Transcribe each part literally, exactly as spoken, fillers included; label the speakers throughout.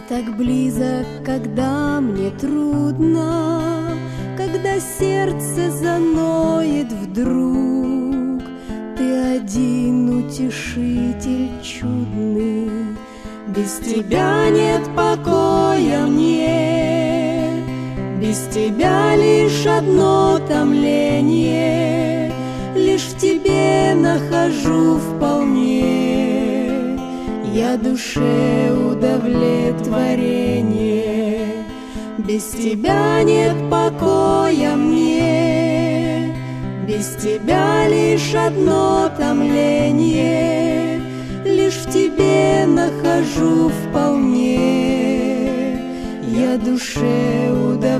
Speaker 1: так близок, когда мне трудно, когда сердце заноет вдруг. Ты один утешитель чудный, без тебя нет покоя мне, без тебя лишь одно томление, лишь в тебе нахожу вполне я душе удовлетворение. Без тебя нет покоя мне, без тебя лишь одно томление, лишь в тебе нахожу вполне я душе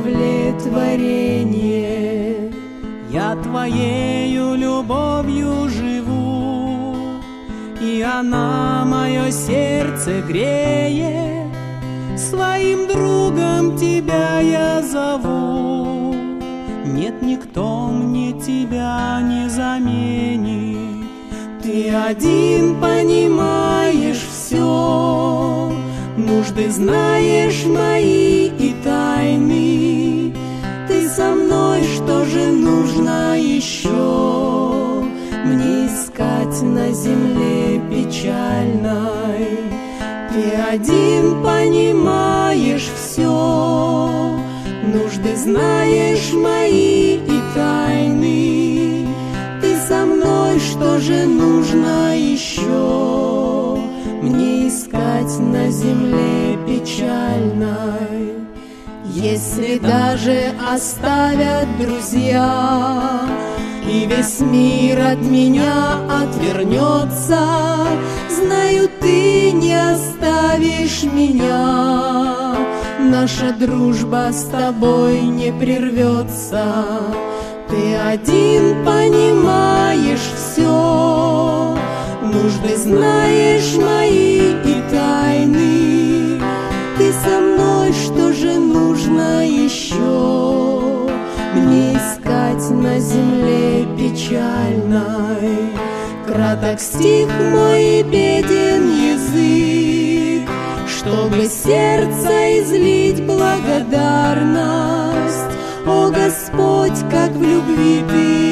Speaker 1: удовлетворение.
Speaker 2: Я Твоею любовью живу, и она мое сердце греет. Своим другом Тебя я зову, нет никто мне Тебя не заменит. Ты один понимаешь все, нужды знаешь мои и тайны. Ты со мной, что же нужно еще мне искать на земле печальной? Ты один понимаешь все, нужды знаешь мои и тайны. Ты со мной, что же нужно еще мне искать на земле печальной? Если даже оставят друзья, и весь мир от меня отвернется, знаю, ты не оставишь меня. Наша дружба с тобой не прервется. Ты один понимаешь все, нужды знаешь мои и тайны. Ты со мной, что же нужно еще мне искать на земле печальной? Краток стих мой и беден язык, чтобы сердце излить благодарность. О Господь, как в любви Ты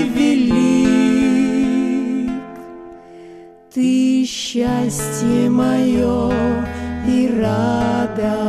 Speaker 2: велик! Ты счастье мое и радость.